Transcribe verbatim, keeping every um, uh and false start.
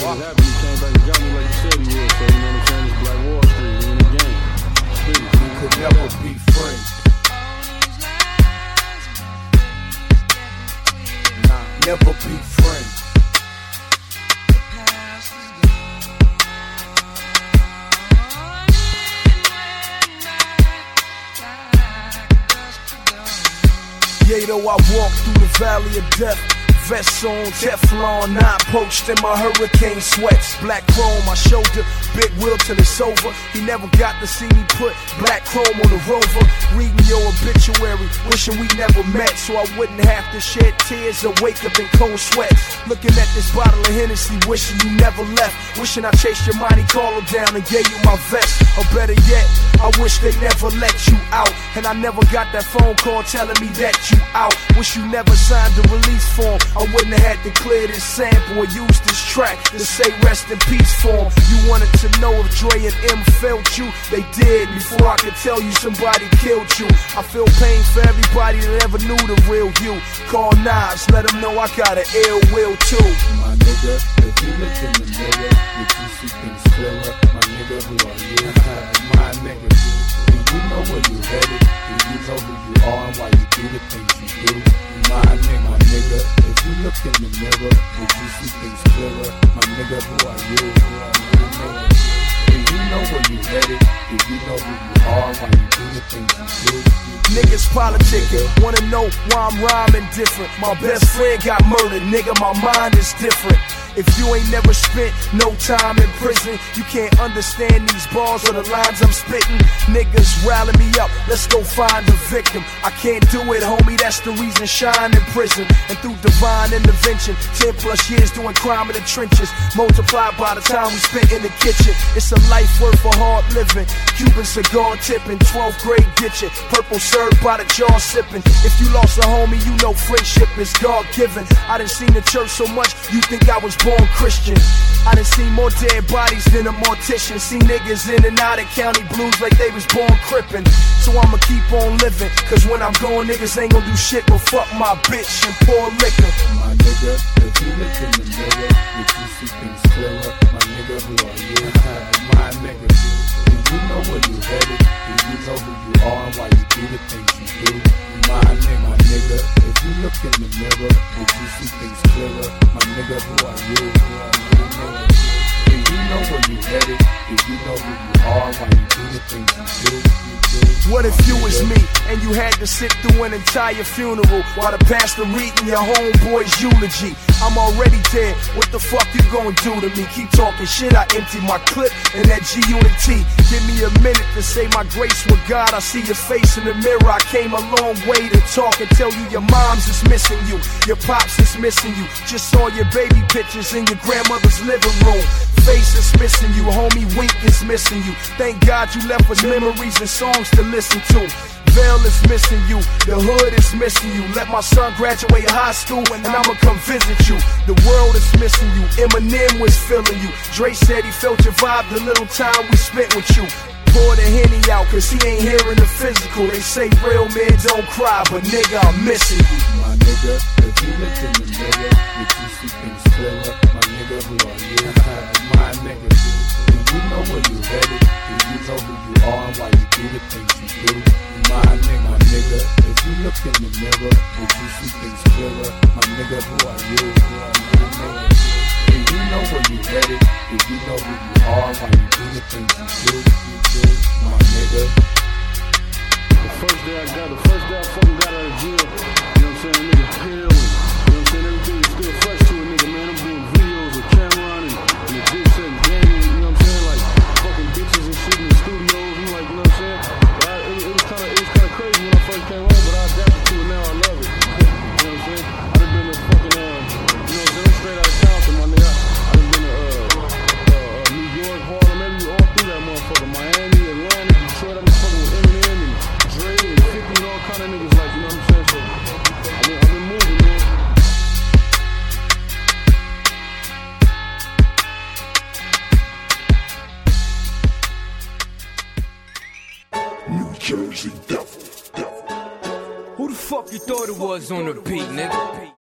it happened, he came back and got me like you said he would. So you know what I'm saying? It's Black Wall Street, we in the game. We could never be friends. Nah, never be friends. Yeah, though I walk through the valley of death, vest on, Teflon, not poached in my hurricane sweats. Black chrome, my shoulder, big wheel till it's over. He never got to see me put black chrome on the Rover. Reading your obituary, wishing we never met, so I wouldn't have to shed tears or wake up in cold sweats. Looking at this bottle of Hennessy, wishing you never left. Wishing I chased your money, call down and gave you my vest. Or better yet, I wish they never let you out, and I never got that phone call telling me that you out. Wish you never signed the release form. I wouldn't have had to clear this sample or use this track to say rest in peace for him. You wanted to know if Dre and M felt you. They did before I could tell you somebody killed you. I feel pain for everybody that ever knew the real you. Call Knives, let them know I got an ill will too. My nigga, if you look in the mirror, would you see things clearer? My nigga, who are you? My nigga, do you know where you headed? Do you know who you are and why you do the things you do? My nigga, my nigga, if you look in the mirror, would you see things clearer? My nigga, who are you? My nigga, do you know where you headed? Do you know who you are and why you do the things you do? Niggas politicking, wanna know why I'm rhyming different. My best friend got murdered, nigga, my mind is different. If you ain't never spent no time in prison, you can't understand these bars or the lines I'm spitting. Niggas rally me up, let's go find the victim. I can't do it, homie, that's the reason Shine in prison. And through divine intervention, ten plus years doing crime in the trenches, multiplied by the time we spent in the kitchen. It's a life worth of hard living, Cuban cigar tipping, twelfth grade ditching, purple served by the jar sipping. If you lost a homie, you know friendship is God-given. I done seen the church so much, you think I was born Christian. I done seen more dead bodies than a mortician. See niggas in and out of county blues like they was born crippin'. So I'ma keep on living, cause when I'm gone, niggas ain't gon' do shit but fuck my bitch and pour liquor. My nigga, if you look in the mirror, would you see things clearer? My nigga, who are you? My nigga, do you know where you headed? Do you know who you are and why you do the things you do? My nigga, my nigga, if you look in the mirror, would you see things clearer? My nigga, who are you? My nigga, do you know where you headed? Do you know who you are and why you do the things you do? What if you was me and you had to sit through an entire funeral while the pastor reading your homeboy's eulogy? I'm already dead, what the fuck you gonna do to me? Keep talking shit, I empty my clip and that G-Unit T. Give me a minute to say my grace with God. I see your face in the mirror, I came a long way to talk and tell you your mom's is missing you, your pops is missing you. Just saw your baby pictures in your grandmother's living room. Face is missing you, homie, Wink is missing you. Thank God you left us memories and songs to listen to. Veil is missing you, the hood is missing you. Let my son graduate high school and I'ma come visit you. The world is missing you, Eminem was feeling you. Dre said he felt your vibe the little time we spent with you. Pour the Henny out cause he ain't hearing the physical. They say real men don't cry, but nigga, I'm missing you. My nigga, if you look in the mirror, would you see things clearer? My nigga, who are you? My nigga, do you know where you headed? Do you know who you are and why you do the things you do? My nigga, my nigga, if you look in the mirror, would you see things clearer? My nigga, who are you? My nigga, do you know where you headed? Do you know who you are and why you do the things you do? My nigga. The first day I got, the first day I fucking got out of jail, you know what I'm saying, nigga pale, you know what I'm saying, everything is still fresh to a nigga, man. I'm doing videos with Cameron and, and the big set and Daniel, you know what I'm saying, like fucking bitches and shit in the studios, and like, you know what I'm saying. But I, it, it was kind of, it was kind of crazy when I first came home, but I adapted to it now. I love it. You know what I'm saying. I done been to fucking, uh, you know what I'm saying, I'm straight out of Compton, my nigga. I done been to uh, uh, uh, New York, Harlem, every all through that motherfucker, Miami, Atlanta, Detroit. I'm fucking with Eminem and Dre and fifty and all kind of niggas, like, you know what I'm saying. So I mean, I've been moving, man. New Jersey Devil. Who the fuck you thought it was on the beat, nigga?